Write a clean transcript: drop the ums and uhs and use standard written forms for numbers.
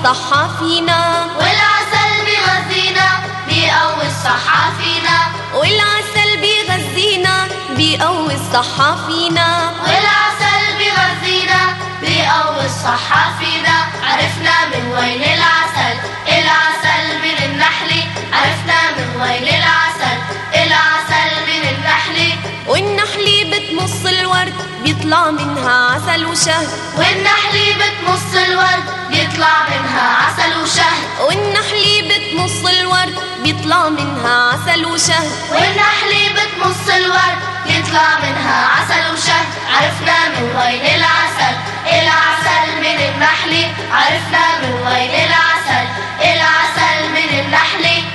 الصحة فينا، والعسل بيغذينا بيقوي الصحة فينا، والعسل بيغذينا بيقوي الصحة فينا، والعسل بيغذينا بيقوي الصحة فينا. عرفنا من وين العسل، العسل من النحل. عرفنا من وين العسل، العسل من النحل. والنحل بتمص الورد بيطلع منها عسل وشهد، والنحل بتمص الورد بيطلع منها عسل وشهد، والنحل بتمص الورد بيطلع منها عسل وشهد، والنحل بتمص الورد بيطلع منها عسل وشهد. عرفنا من وين العسل، العسل من النحل. عرفنا من وين العسل، العسل من النحل.